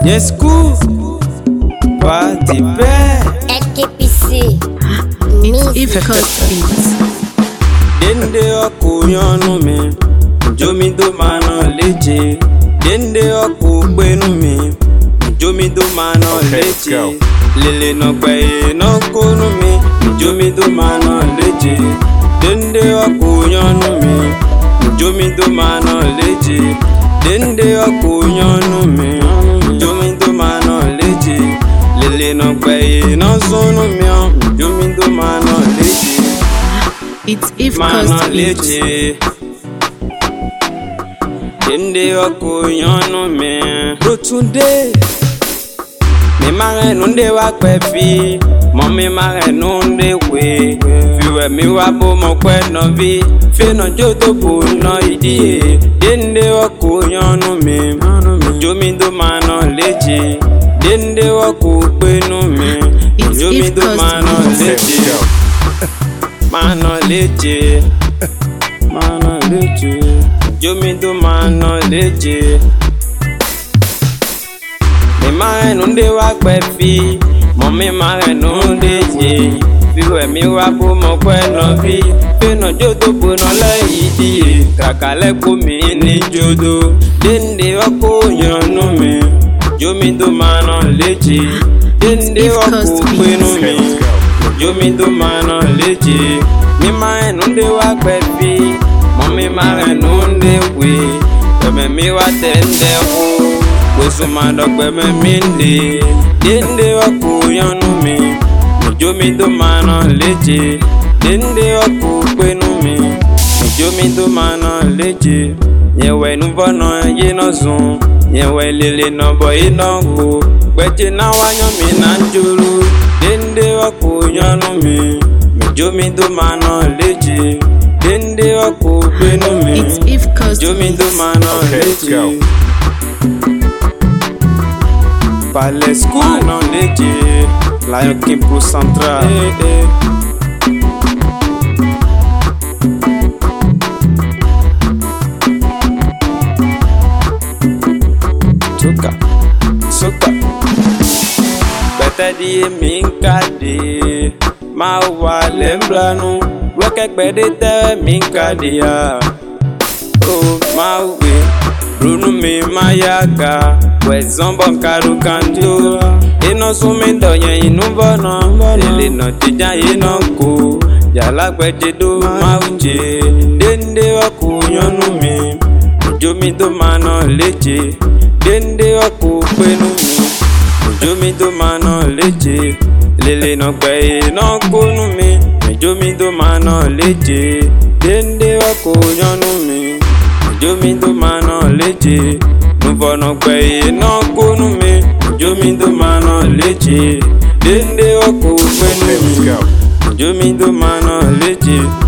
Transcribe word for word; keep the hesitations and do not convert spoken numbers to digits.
Yes, cool. Party bad. L K P C. If Coast Beats. Dende oku yonu mi, jomi do mano leje. Dende oku gbenu mi, jomi do mano leje. Lele no gbe no konu mi, jomi do mano leje. Dende oku yonu mi, jomi do mano leje. Dende oku yonu mi, jomi do mano leje. Lele no gbe no sonu mi, jomi do mano leje. It's If Mano Coast Beats. leche Dende oku yonu mi Rotunde Mi mare nunde wa kwefi Mami mare nunde we Fiwe mi wabo mo kwe no vi Fino joto bu no idie Dende oku yonu mi Jomi do mano leche Dende oku kwenu mi It's Jomi If do Coast mano Beats. leche Mano leche, mano leche, jomi do mano leche. Mi mare nunde wa kwefi, mami mare nunde je. Fiwe mi wa bu mo kwe no vi, fino jodo bu no la idie. Kakale ku mi ni jodo, dende oku yonu mi. Jomi do mano leche, dende If oku Coast kwenu Beats. mi. Jomi do mano leche, mi mare nunde wa kwefi, mami mare nunde we, kweme mi wa tende ho, wesu madokwe me minde, dende wa kuyonu mi, jomi do mano leche, dende wa kukwenu mi, jomi do mano leche, nyewe nubono yeno zon, nyewe lele no boy no go, kweche na wanyo mi nanjuru, dende wa kuyonu mi, jomi do mano leche, dende wa kukwenu mi, It's If Coast jomi do Beats. mano Okay, let's leche. go. Palace mano leche, Lion King pro central. Eh, eh. Soka, soka. Bete di minkade, ma wa lemblanu. Weke pede te minkade ya. Oh ma we, runu mi mayaga. We zombo karu kanjo. Ino sumi doye inu bono. Ele no tija ino ko. Jala kweje do ma uje. Dende oku yonu mi. Jomi do mano leche. Dende oku kwenu mi. Jomi do mano leche. Lele no kwe no kunu mi. Jomi do mano leche. Dende oku yonu mi. Jomi do mano leche. Nuvo no kwe no kunu mi. Jomi do mano leche. Dende oku kwenu Okay, let's mi. go. Jomi do mano leche.